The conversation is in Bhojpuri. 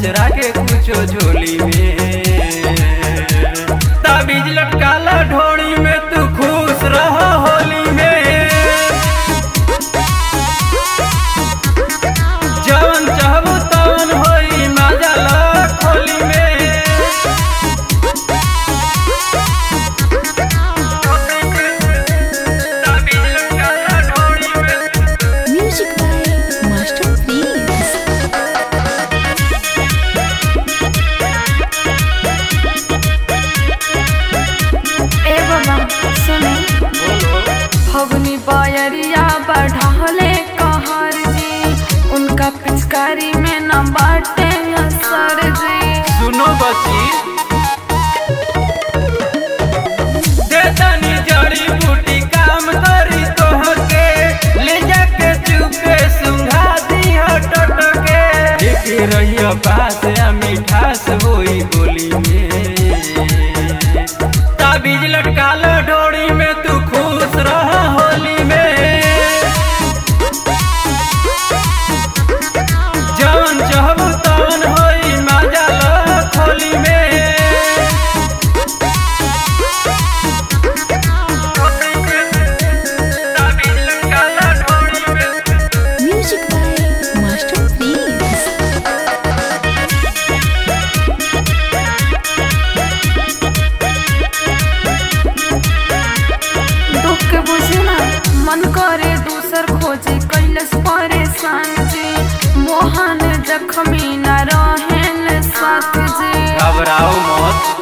कचरा के कुछो झोली में। ताबीज लटकाला ढोड़ी में तू खुश रह होली में। जवन चाहबू तवन होई मजा ला खोली में। ताबीज लटकाला ढोड़ी में। Music by Master Please. ए बाबा सुने फगुनी बायरिया बढ़ाले कहर जी, उनका पिचकारी में न बाटे असर जी। सुनो बच्ची देतानी जड़ी बूटी काम करी तोहके, ले जाके चुपे सुंघा दिया टटके। देखे रहिया बात या मिठास होई बोली में। ताबीज लटकाल ढोड़ी में तू खुश रह होली में। जवन चाहबू तवन होई मजा ला खोली में। ताबीज लटकाला ढोड़ी में। Music by Master Please. दुख के बुझे ना मन करे दूसर खोजे, कैलस परेशान जी। मोहन जख्मी न रहेन साथ जी। घबराओ मत